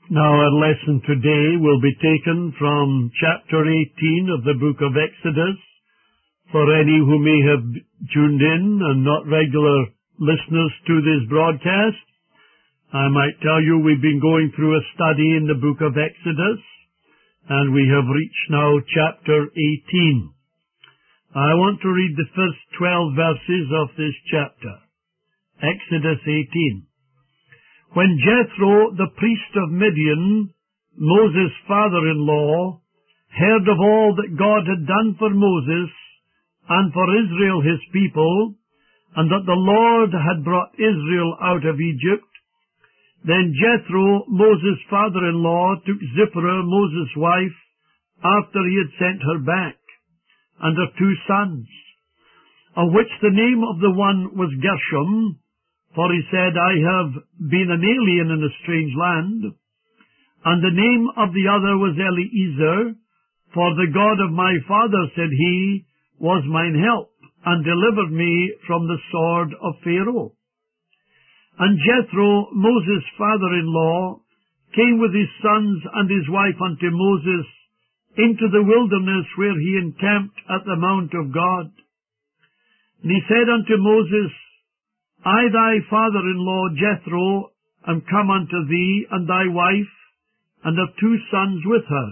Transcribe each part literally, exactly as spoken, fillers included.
Now our lesson today will be taken from chapter eighteen of the book of Exodus. For any who may have tuned in and not regular listeners to this broadcast, I might tell you we've been going through a study in the book of Exodus, and we have reached now chapter eighteen. I want to read the first twelve verses of this chapter. Exodus eighteen. When Jethro, the priest of Midian, Moses' father-in-law, heard of all that God had done for Moses and for Israel his people, and that the Lord had brought Israel out of Egypt, then Jethro, Moses' father-in-law, took Zipporah, Moses' wife, after he had sent her back, and her two sons, of which the name of the one was Gershom, for he said, I have been an alien in a strange land. And the name of the other was Eliezer, for the God of my father, said he, was mine help, and delivered me from the sword of Pharaoh. And Jethro, Moses' father-in-law, came with his sons and his wife unto Moses into the wilderness where he encamped at the mount of God. And he said unto Moses, I, thy father-in-law Jethro, am come unto thee, and thy wife, and have two sons with her.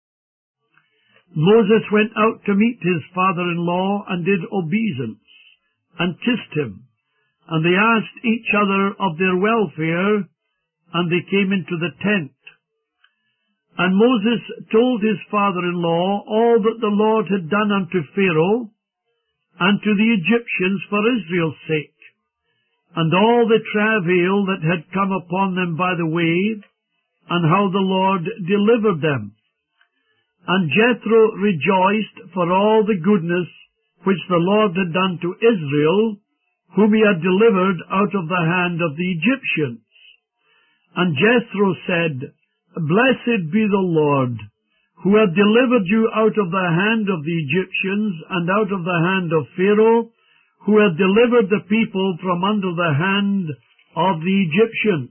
Moses went out to meet his father-in-law, and did obeisance, and kissed him. And they asked each other of their welfare, and they came into the tent. And Moses told his father-in-law all that the Lord had done unto Pharaoh, and to the Egyptians for Israel's sake, and all the travail that had come upon them by the way, and how the Lord delivered them. And Jethro rejoiced for all the goodness which the Lord had done to Israel, whom he had delivered out of the hand of the Egyptians. And Jethro said, Blessed be the Lord, who hath delivered you out of the hand of the Egyptians, and out of the hand of Pharaoh, who hath delivered the people from under the hand of the Egyptians.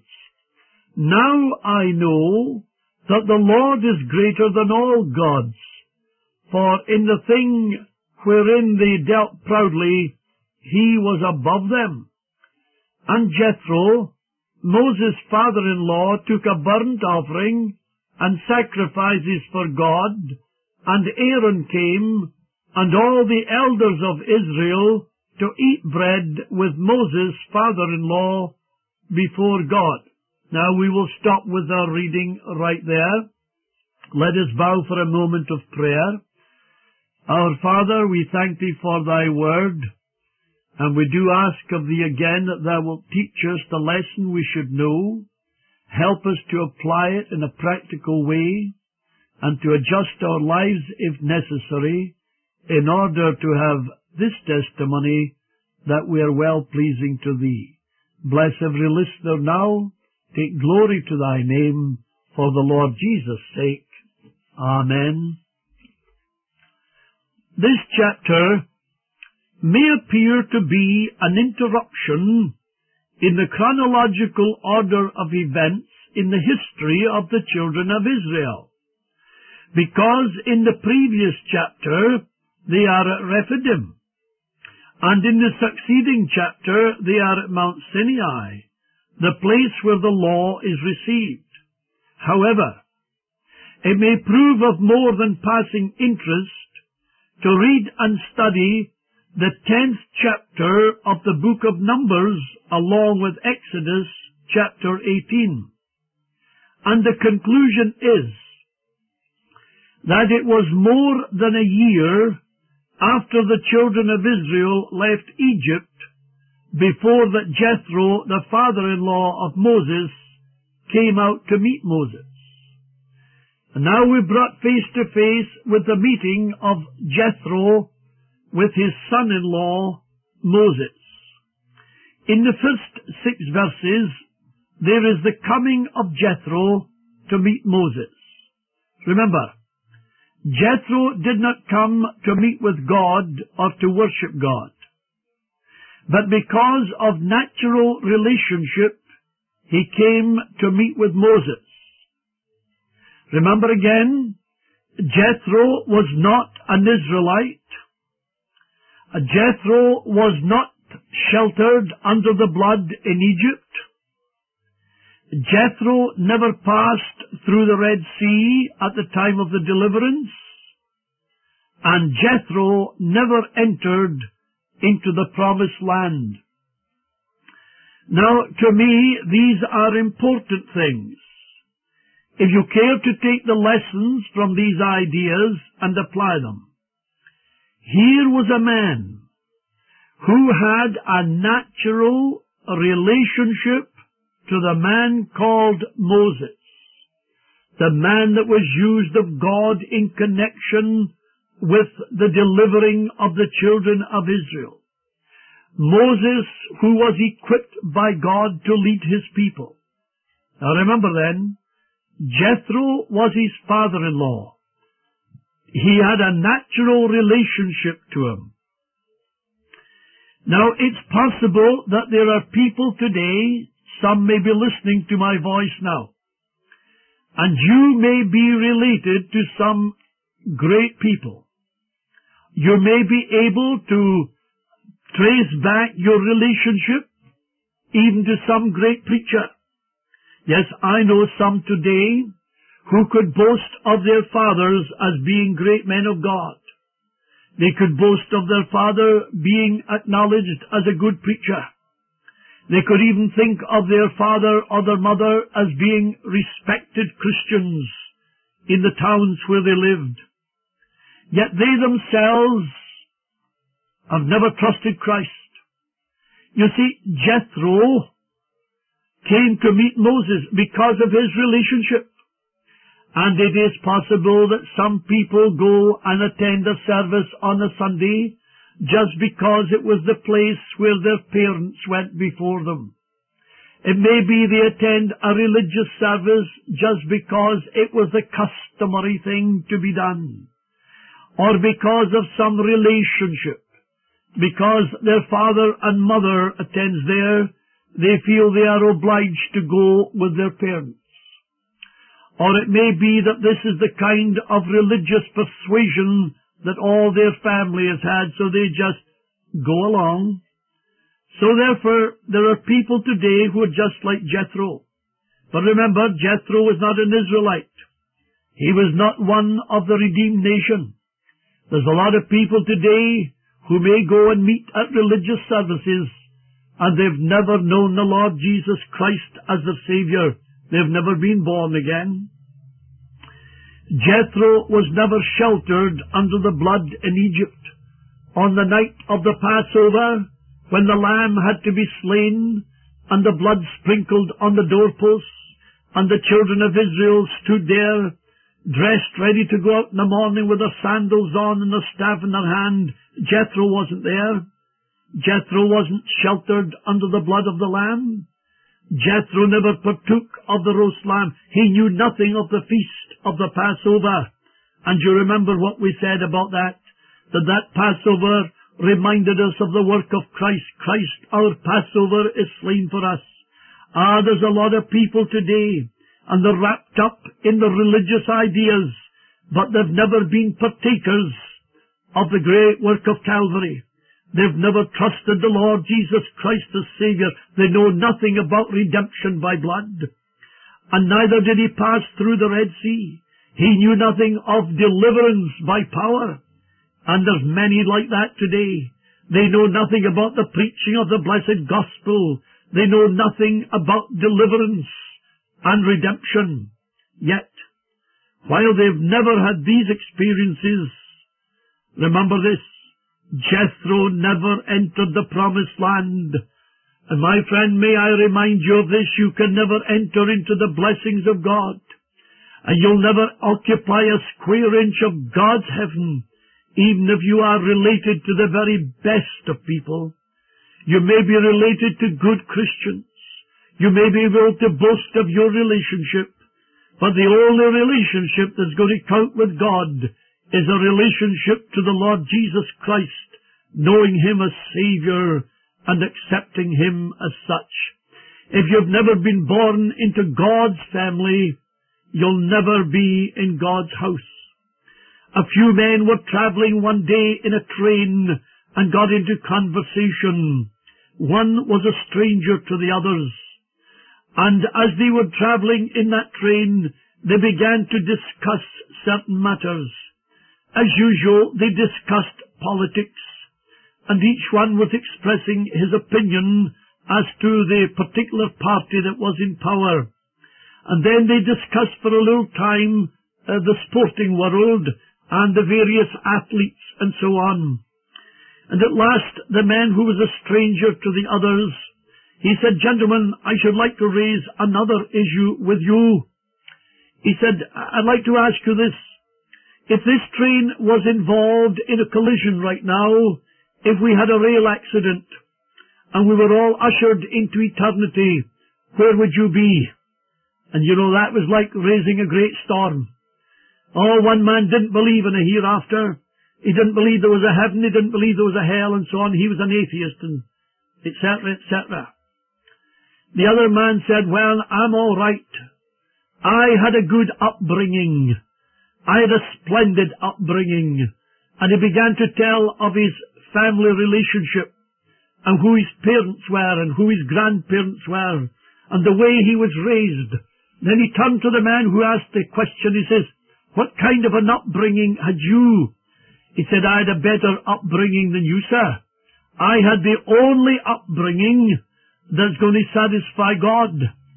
Now I know that the Lord is greater than all gods, for in the thing wherein they dealt proudly, he was above them. And Jethro, Moses' father-in-law, took a burnt offering and sacrifices for God, and Aaron came, and all the elders of Israel, to eat bread with Moses' father-in-law before God. Now we will stop with our reading right there. Let us bow for a moment of prayer. Our Father, we thank Thee for Thy word, and we do ask of Thee again that Thou wilt teach us the lesson we should know, help us to apply it in a practical way, and to adjust our lives if necessary, in order to have this testimony that we are well-pleasing to Thee. Bless every listener now. Take glory to Thy name, for the Lord Jesus' sake. Amen. This chapter may appear to be an interruption in the chronological order of events in the history of the children of Israel, because in the previous chapter they are at Rephidim, and in the succeeding chapter they are at Mount Sinai, the place where the law is received. However, it may prove of more than passing interest to read and study the tenth chapter of the book of Numbers along with Exodus chapter eighteen. And the conclusion is that it was more than a year after the children of Israel left Egypt before that Jethro, the father-in-law of Moses, came out to meet Moses. And now we're brought face to face with the meeting of Jethro with his son-in-law Moses. In the first six verses, there is the coming of Jethro to meet Moses. Remember, Jethro did not come to meet with God or to worship God. But because of natural relationship, he came to meet with Moses. Remember again, Jethro was not an Israelite. Jethro was not sheltered under the blood in Egypt. Jethro never passed through the Red Sea at the time of the deliverance. And Jethro never entered into the promised land. Now, to me, these are important things. If you care to take the lessons from these ideas and apply them. Here was a man who had a natural relationship to the man called Moses, the man that was used of God in connection with the delivering of the children of Israel. Moses, who was equipped by God to lead his people. Now remember then, Jethro was his father-in-law. He had a natural relationship to him. Now, it's possible that there are people today, some may be listening to my voice now, and you may be related to some great people. You may be able to trace back your relationship even to some great preacher. Yes, I know some today who could boast of their fathers as being great men of God. They could boast of their father being acknowledged as a good preacher. They could even think of their father or their mother as being respected Christians in the towns where they lived. Yet they themselves have never trusted Christ. You see, Jethro came to meet Moses because of his relationship. And it is possible that some people go and attend a service on a Sunday just because it was the place where their parents went before them. It may be they attend a religious service just because it was the customary thing to be done, or because of some relationship. Because their father and mother attends there, they feel they are obliged to go with their parents. Or it may be that this is the kind of religious persuasion that all their family has had, so they just go along. So therefore, there are people today who are just like Jethro. But remember, Jethro was not an Israelite. He was not one of the redeemed nation. There's a lot of people today who may go and meet at religious services, and they've never known the Lord Jesus Christ as their Savior. They've never been born again. Jethro was never sheltered under the blood in Egypt. On the night of the Passover, when the lamb had to be slain, and the blood sprinkled on the doorposts, and the children of Israel stood there, dressed ready to go out in the morning with their sandals on and a staff in their hand, Jethro wasn't there. Jethro wasn't sheltered under the blood of the lamb. Jethro never partook of the roast lamb. He knew nothing of the feast of the Passover. And you remember what we said about that? That that Passover reminded us of the work of Christ. Christ, our Passover, is slain for us. Ah, there's a lot of people today, and they're wrapped up in the religious ideas, but they've never been partakers of the great work of Calvary. They've never trusted the Lord Jesus Christ as Savior. They know nothing about redemption by blood. And neither did he pass through the Red Sea. He knew nothing of deliverance by power. And there's many like that today. They know nothing about the preaching of the blessed gospel. They know nothing about deliverance and redemption. Yet, while they've never had these experiences, remember this: Jethro never entered the promised land. And my friend, may I remind you of this: you can never enter into the blessings of God. And you'll never occupy a square inch of God's heaven, even if you are related to the very best of people. You may be related to good Christians. You may be able to boast of your relationship. But the only relationship that's going to count with God is a relationship to the Lord Jesus Christ, knowing Him as Savior and accepting Him as such. If you've never been born into God's family, you'll never be in God's house. A few men were travelling one day in a train and got into conversation. One was a stranger to the others. And as they were travelling in that train, they began to discuss certain matters. As usual, they discussed politics, and each one was expressing his opinion as to the particular party that was in power. And then they discussed for a little time uh, the sporting world and the various athletes and so on. And at last, the man who was a stranger to the others, he said, "Gentlemen, I should like to raise another issue with you." He said, "I'd like to ask you this. If this train was involved in a collision right now, if we had a rail accident, and we were all ushered into eternity, where would you be?" And you know, that was like raising a great storm. Oh, one man didn't believe in a hereafter. He didn't believe there was a heaven. He didn't believe there was a hell, and so on. He was an atheist, and et cetera, et cetera. The other man said, "Well, I'm all right. I had a good upbringing. I had a splendid upbringing." And he began to tell of his family relationship, and who his parents were, and who his grandparents were, and the way he was raised. Then he turned to the man who asked the question. He says, "What kind of an upbringing had you?" He said, "I had a better upbringing than you, sir. I had the only upbringing that's going to satisfy God.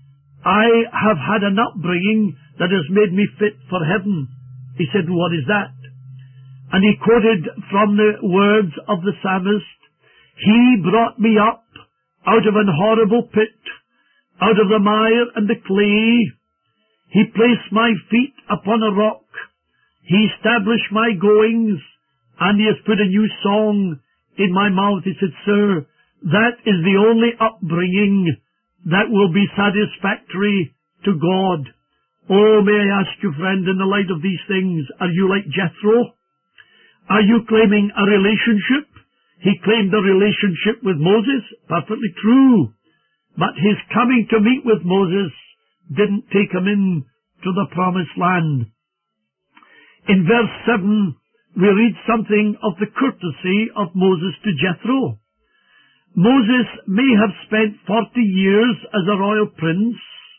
I have had an upbringing that has made me fit for heaven." He said, "What is that?" And he quoted from the words of the psalmist, "He brought me up out of an horrible pit, out of the mire and the clay. He placed my feet upon a rock. He established my goings, and he has put a new song in my mouth." He said, "Sir, that is the only upbringing that will be satisfactory to God." Oh, may I ask you, friend, in the light of these things, are you like Jethro? Are you claiming a relationship? He claimed a relationship with Moses. Perfectly true. But his coming to meet with Moses didn't take him in to the promised land. In verse seven, we read something of the courtesy of Moses to Jethro. Moses may have spent forty years as a royal prince,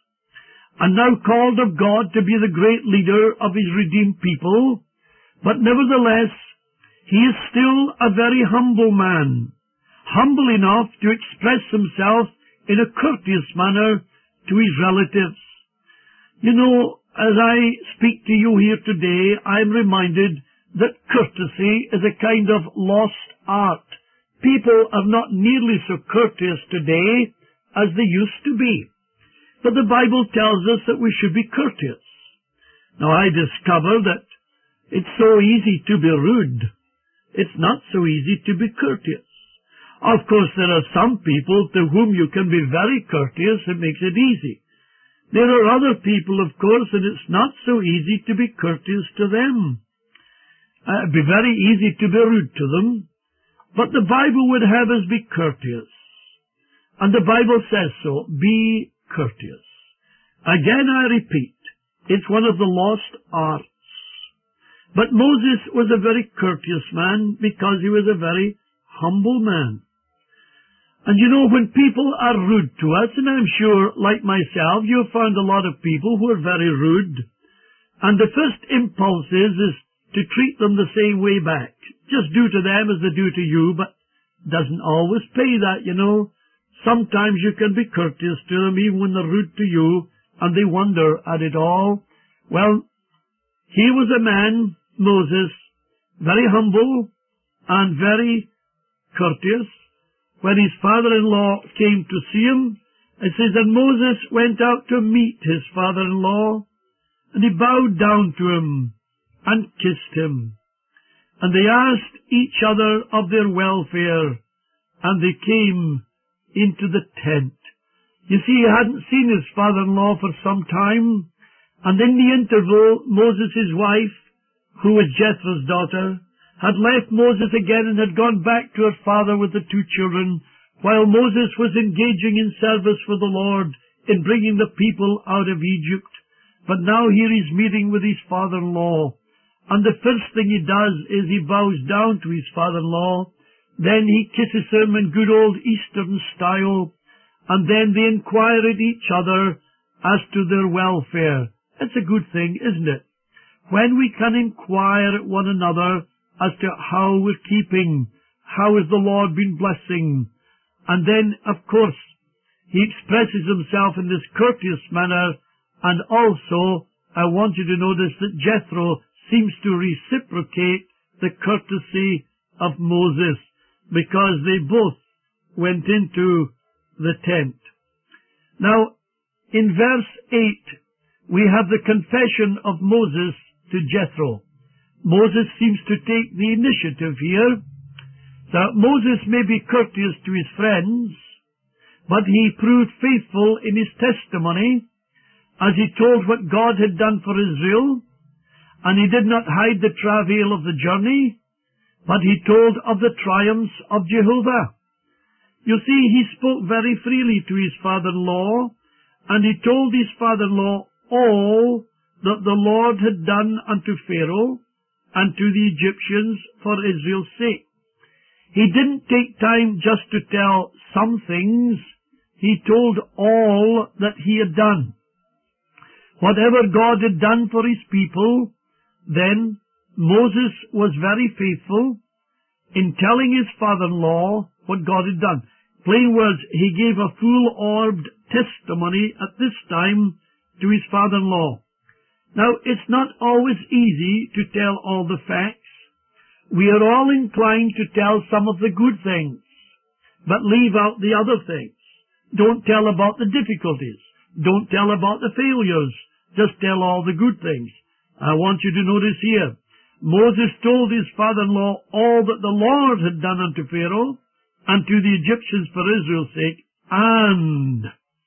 and now called of God to be the great leader of his redeemed people, but nevertheless, he is still a very humble man, humble enough to express himself in a courteous manner to his relatives. You know, as I speak to you here today, I am reminded that courtesy is a kind of lost art. People are not nearly so courteous today as they used to be. But the Bible tells us that we should be courteous. Now, I discover that it's so easy to be rude. It's not so easy to be courteous. Of course, there are some people to whom you can be very courteous. It makes it easy. There are other people, of course, and it's not so easy to be courteous to them. Uh, it'd be very easy to be rude to them. But the Bible would have us be courteous. And the Bible says so. Be courteous. Again, I repeat, it's one of the lost arts. But Moses was a very courteous man because he was a very humble man. And you know, when people are rude to us, and I'm sure, like myself, you've found a lot of people who are very rude, and the first impulse is, is to treat them the same way back. Just do to them as they do to you, but doesn't always pay that, you know. Sometimes you can be courteous to them even when they're rude to you, and they wonder at it all. Well, he was a man, Moses, very humble and very courteous. When his father-in-law came to see him, it says that Moses went out to meet his father-in-law, and he bowed down to him and kissed him. And they asked each other of their welfare, and they came into the tent. You see, he hadn't seen his father-in-law for some time, and in the interval, Moses' wife, who was Jethro's daughter, had left Moses again and had gone back to her father with the two children, while Moses was engaging in service for the Lord in bringing the people out of Egypt. but now here he's meeting with his father-in-law. And the first thing he does is he bows down to his father-in-law. Then he kisses him in good old Eastern style. And then they inquire at each other as to their welfare. It's a good thing, isn't it? When we can inquire at one another as to how we're keeping, how has the Lord been blessing. And then, of course, he expresses himself in this courteous manner. And also, I want you to notice that Jethro seems to reciprocate the courtesy of Moses, because they both went into the tent. Now, in verse eight, we have the confession of Moses to Jethro. Moses seems to take the initiative here. Now, Moses may be courteous to his friends, but he proved faithful in his testimony, as he told what God had done for Israel, and he did not hide the travail of the journey, but he told of the triumphs of Jehovah. You see, he spoke very freely to his father-in-law, and he told his father-in-law all that the Lord had done unto Pharaoh and to the Egyptians for Israel's sake. He didn't take time just to tell some things. He told all that he had done. Whatever God had done for his people, then Moses was very faithful in telling his father-in-law what God had done. Plain words, he gave a full-orbed testimony at this time to his father-in-law. Now, it's not always easy to tell all the facts. We are all inclined to tell some of the good things, but leave out the other things. Don't tell about the difficulties. Don't tell about the failures. Just tell all the good things. I want you to notice here, Moses told his father-in-law all that the Lord had done unto Pharaoh and to the Egyptians for Israel's sake, and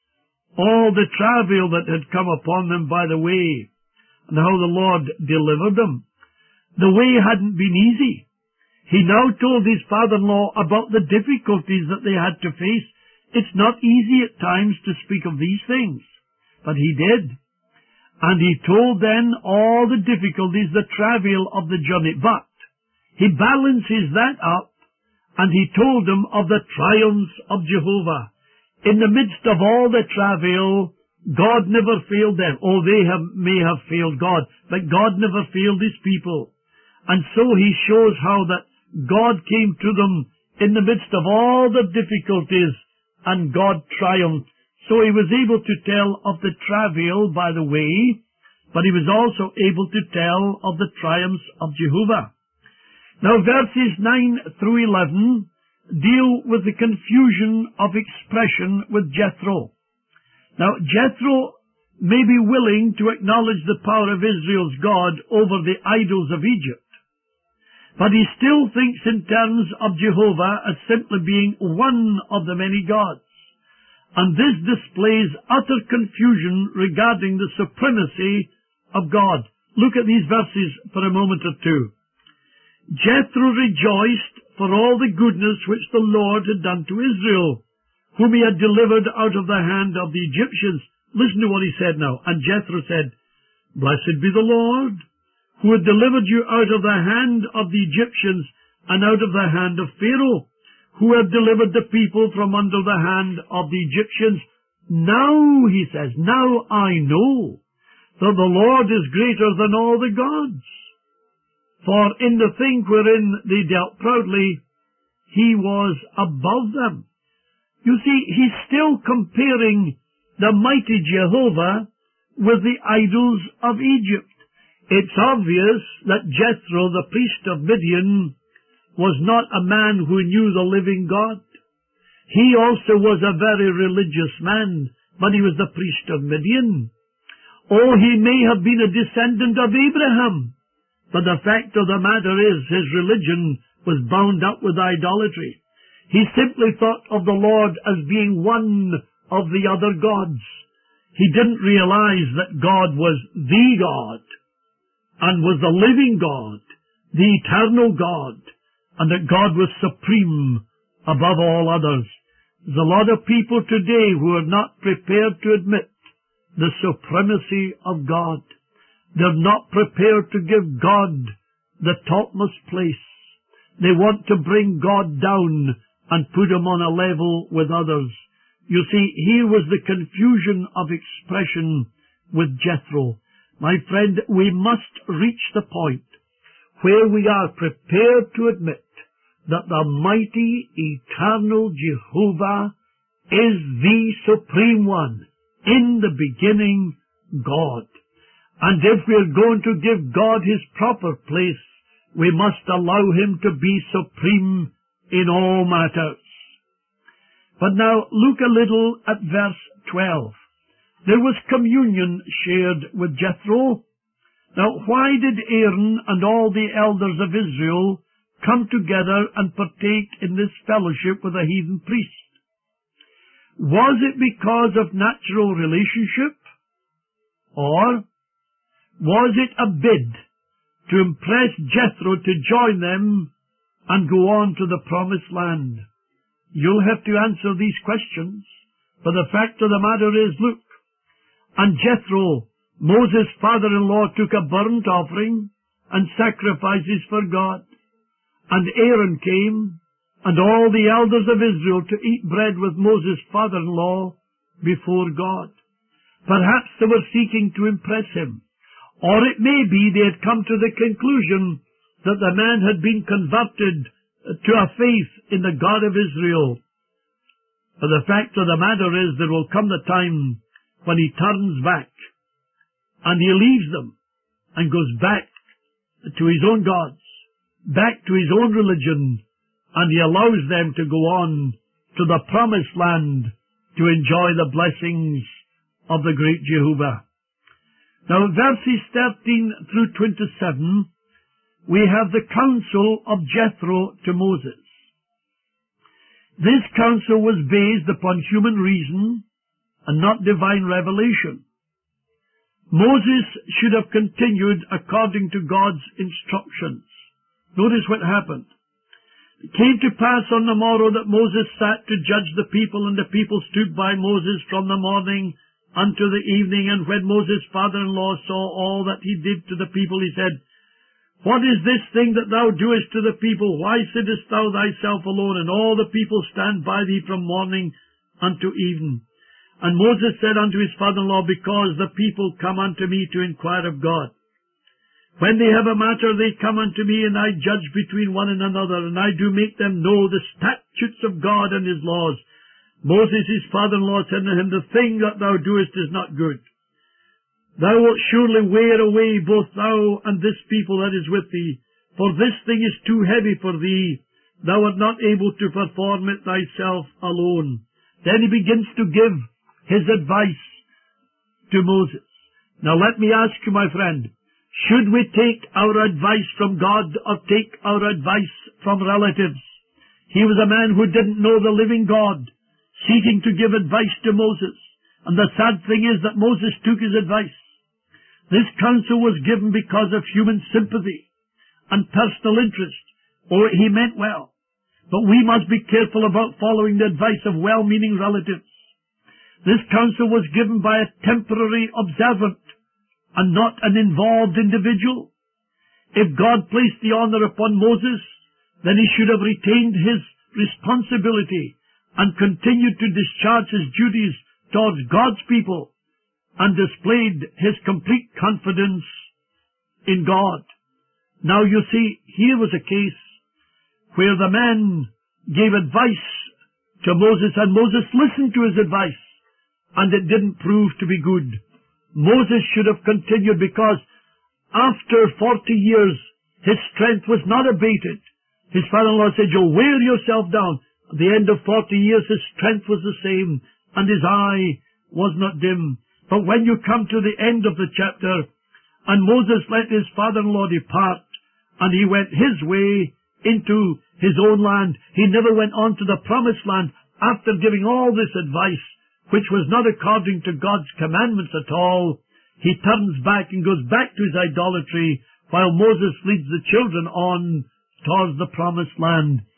all the travail that had come upon them by the way, and how the Lord delivered them. The way hadn't been easy. He now told his father-in-law about the difficulties that they had to face. It's not easy at times to speak of these things, but he did. And he told then all the difficulties, the travail of the journey. But he balances that up, and he told them of the triumphs of Jehovah. In the midst of all the travail, God never failed them. Oh, they have, may have failed God, but God never failed his people. And so he shows how that God came to them in the midst of all the difficulties, and God triumphed. So he was able to tell of the travail by the way, but he was also able to tell of the triumphs of Jehovah. Now verses nine through eleven deal with the confusion of expression with Jethro. Now Jethro may be willing to acknowledge the power of Israel's God over the idols of Egypt, but he still thinks in terms of Jehovah as simply being one of the many gods. And this displays utter confusion regarding the supremacy of God. Look at these verses for a moment or two. Jethro rejoiced for all the goodness which the Lord had done to Israel, whom he had delivered out of the hand of the Egyptians. Listen to what he said now. And Jethro said, Blessed be the Lord, who had delivered you out of the hand of the Egyptians and out of the hand of Pharaoh, who had delivered the people from under the hand of the Egyptians. Now, he says, now I know that the Lord is greater than all the gods. For in the thing wherein they dealt proudly, he was above them. You see, he's still comparing the mighty Jehovah with the idols of Egypt. It's obvious that Jethro, the priest of Midian, was not a man who knew the living God. He also was a very religious man, but he was the priest of Midian. Oh, he may have been a descendant of Abraham, but the fact of the matter is his religion was bound up with idolatry. He simply thought of the Lord as being one of the other gods. He didn't realize that God was the God, and was the living God, the eternal God, and that God was supreme above all others. There's a lot of people today who are not prepared to admit the supremacy of God. They're not prepared to give God the topmost place. They want to bring God down and put him on a level with others. You see, here was the confusion of expression with Jethro. My friend, we must reach the point where we are prepared to admit that the mighty, eternal Jehovah is the Supreme One, in the beginning, God. And if we're going to give God his proper place, we must allow him to be supreme in all matters. But now look a little at verse twelve. There was communion shared with Jethro. Now why did Aaron and all the elders of Israel come together and partake in this fellowship with a heathen priest? Was it because of natural relationship? Or was it a bid to impress Jethro to join them and go on to the promised land? You'll have to answer these questions, but the fact of the matter is, look, and Jethro, Moses' father-in-law, took a burnt offering and sacrifices for God. And Aaron came, and all the elders of Israel, to eat bread with Moses' father-in-law before God. Perhaps they were seeking to impress him. Or it may be they had come to the conclusion that the man had been converted to a faith in the God of Israel. But the fact of the matter is, there will come the time when he turns back and he leaves them and goes back to his own gods, back to his own religion, and he allows them to go on to the promised land to enjoy the blessings of the great Jehovah. Now, verses thirteen through twenty-seven, we have the counsel of Jethro to Moses. This counsel was based upon human reason and not divine revelation. Moses should have continued according to God's instructions. Notice what happened. It came to pass on the morrow that Moses sat to judge the people, and the people stood by Moses from the morning unto the evening. And when Moses' father-in-law saw all that he did to the people, he said, What is this thing that thou doest to the people? Why sittest thou thyself alone, and all the people stand by thee from morning unto even? And Moses said unto his father-in-law, Because the people come unto me to inquire of God. When they have a matter, they come unto me, and I judge between one and another, and I do make them know the statutes of God and his laws. Moses his father-in-law said to him, The thing that thou doest is not good. Thou wilt surely wear away both thou and this people that is with thee, for this thing is too heavy for thee. Thou art not able to perform it thyself alone. Then he begins to give his advice to Moses. Now let me ask you, my friend, should we take our advice from God or take our advice from relatives? He was a man who didn't know the living God, seeking to give advice to Moses. And the sad thing is that Moses took his advice. This counsel was given because of human sympathy and personal interest. Or he meant well. But we must be careful about following the advice of well-meaning relatives. This counsel was given by a temporary observant and not an involved individual. If God placed the honor upon Moses, then he should have retained his responsibility and continued to discharge his duties towards God's people and displayed his complete confidence in God. Now you see, here was a case where the man gave advice to Moses, and Moses listened to his advice, and it didn't prove to be good. Moses should have continued, because after forty years his strength was not abated. His father-in-law said, You'll wear yourself down. At the end of forty years his strength was the same, and his eye was not dim. But when you come to the end of the chapter, and Moses let his father-in-law depart, and he went his way into his own land, he never went on to the promised land after giving all this advice, which was not according to God's commandments at all. He turns back and goes back to his idolatry, while Moses leads the children on towards the promised land.